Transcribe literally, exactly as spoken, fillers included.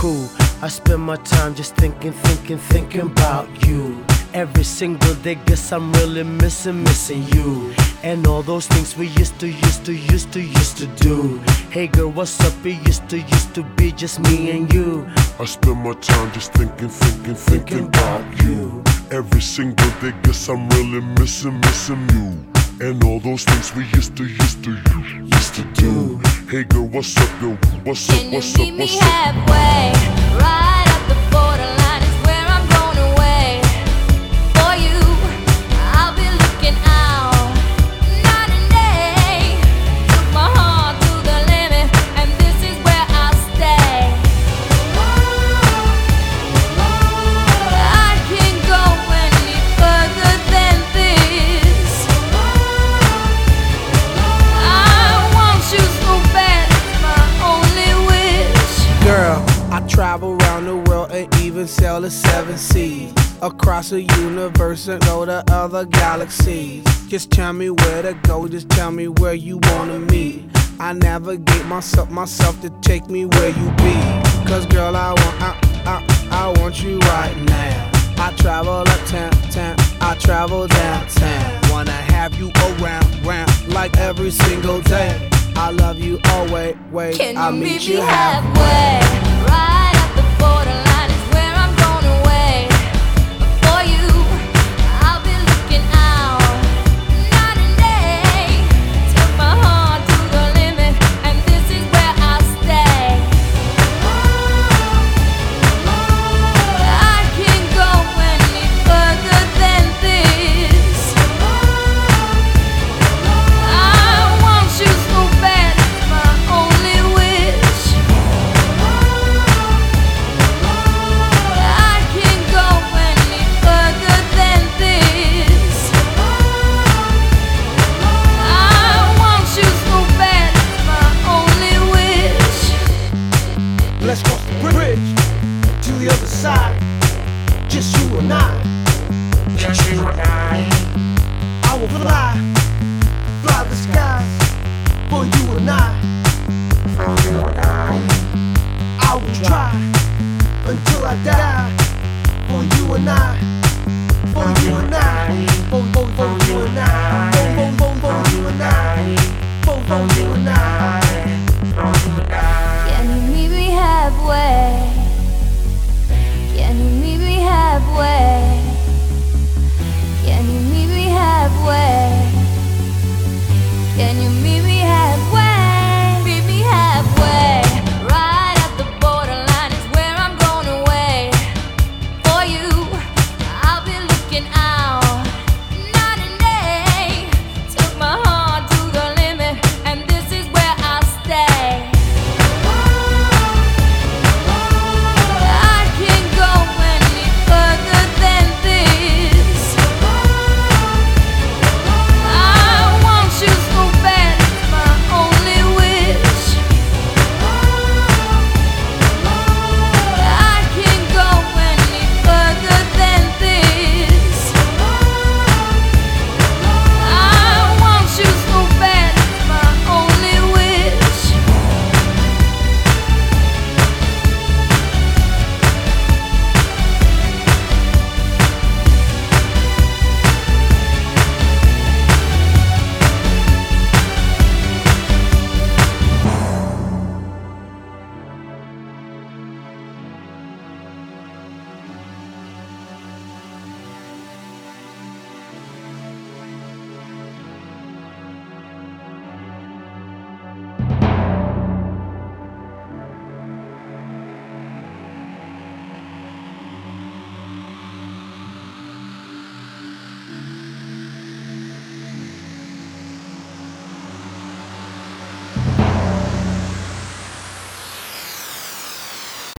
cool. I spend my time just thinking, thinking, thinking about you. Every single day, guess I'm really missing, missing you. And all those things we used to, used to, used to, used to do. Hey girl, what's up? It used to, used to be just me and you. I spend my time just thinking, thinking, thinking about you. Every single day, guess I'm really missing, missing you. And all those things we used to, used to, used to do. Hey girl, what's up, girl? What's up, what's up, what's up? Can you meet me halfway? Right at the borderline is where I'm going away. For you, I'll be looking out night and day. Took my heart to the limit, and this is where I'll stay. I can't go any further than this. I want you so bad, it's my only wish. Girl, I travel around the world and even sail the seven seas. Across the universe and go to other galaxies. Just tell me where to go, just tell me where you wanna meet. I navigate myself, myself to take me where you be. Cause girl, I want, I, I, I want you right now. I travel uptown, town, I travel downtown. Wanna have you around, round, like every single day. I love you always, wait, Can you I'll meet meet me you halfway? halfway. Right at the borderline is where I'm going away. For you, I'll be looking out night and day. Took my heart to the limit, and this is where I'll stay. I can't go any further than this. I want you so bad, it's my only wish. I can't go any further than this. I want you so bad, it's my only wish. Let's cross the bridge to the other side. Just you and I. Just you and I. I will fly, fly the skies for you and I. For you and I. I will try until I die for you and I. For you and I. For, for, for you and I. For, for, for, for you and I. For, for you and I.